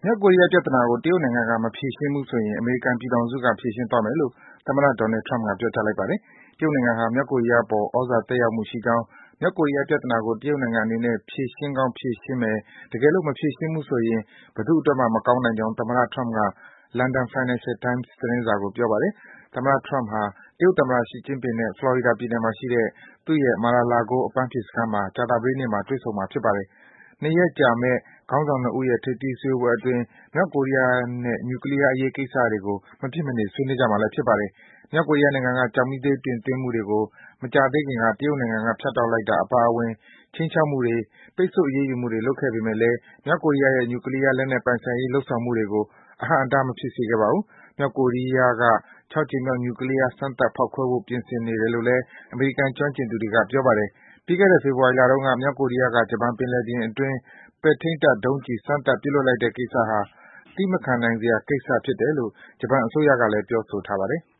မြောက်ကိုရီးယားပြဿနာကို တရုတ်နိုင်ငံက မဖြေရှင်းဘူးဆိုရင် အမေရိကန်ပြည်ထောင်စုက ဖြေရှင်းသွားမယ်လို့ သမ္မတ Donald Trump က ပြောကြားလိုက်ပါတယ်။ တရုတ်နိုင်ငံဟာ မြောက်ကိုရီးယားအပေါ် သြဇာသက်ရောက်မှုရှိကြောင်း၊ မြောက်ကိုရီးယားပြဿနာကို တရုတ်နိုင်ငံအနေနဲ့ ဖြေရှင်းကောင်း ဖြေရှင်းမယ်၊ တကယ်လို့ မဖြေရှင်းဘူးဆိုရင် ဘယ်သူ့အတွက်မှ မကောင်းနိုင်ကြောင်း သမ္မတ Trump က လန်ဒန် Financial Times သတင်းစာကို ပြောပါတယ်။ သမ္မတ Trump ဟာ တရုတ်သမ္မတ Xi Jinping နဲ့ ဖလော်ရီဒါပြည်နယ်မှာရှိတဲ့ သူ့ရဲ့ Mar-a-Lago အပန်းဖြေစခန်းမှာ ကြာသပတေးနေ့မှာ တွေ့ဆုံမှာ ဖြစ်ပါတယ်။ ၂ ရက်ကြာမယ့် ခေါင်းဆောင် ၂ ဦးရဲ့ ထိပ်သီးစည်းဝေးပွဲအတွင်း မြောက်ကိုရီးယားနဲ့ နျူကလီးယားအရေးကိစ္စတွေကို မဖြစ်မနေ ဆွေးနွေးကြမှာလည်း ဖြစ်ပါတယ်။ မြောက်ကိုရီးယားနိုင်ငံက ကျောက်မီးသွေး တင်သွင်းမှုတွေကို မကြာသေးခင်က တရုတ်နိုင်ငံက ဖြတ်တောက်လိုက်တာ အပါအဝင် ခြိမ်းခြောက်မှုတွေ၊ ပိတ်ဆို့ အရေးယူမှုတွေ လုပ်ခဲ့ပေမယ့်လည်း မြောက်ကိုရီးယားရဲ့ နျူကလီးယား လက်နက်ပိုင်ဆိုင်ရေး လုပ်ဆောင်မှုတွေကို အဟန့်အတား မဖြစ်စေခဲ့ပါဘူး။ မြောက်ကိုရီးယားက ၆ ကြိမ်မြောက် နျူကလီးယား စမ်းသပ် ဖောက်ခွဲဖို့ ပြင်ဆင်နေတယ်လို့လည်း အမေရိကန် ကျွမ်းကျင်သူတွေက ပြောပါတယ်။ ပြီးခဲ့တဲ့ ဖေဖော်ဝါရီလတုန်းက မြောက်ကိုရီးယားက ဂျပန်ပင်လယ်ပြင်အတွင်း ပဲ့ထိန်းတပ် ဒုံးကျည် စမ်းသပ် ပစ်လွှတ်လိုက်တဲ့ကိစ္စဟာ သည်းမခံနိုင်စရာကိစ္စဖြစ်တယ်လို့ ဂျပန်အစိုးရကလည်း ပြောဆိုထားပါတယ်။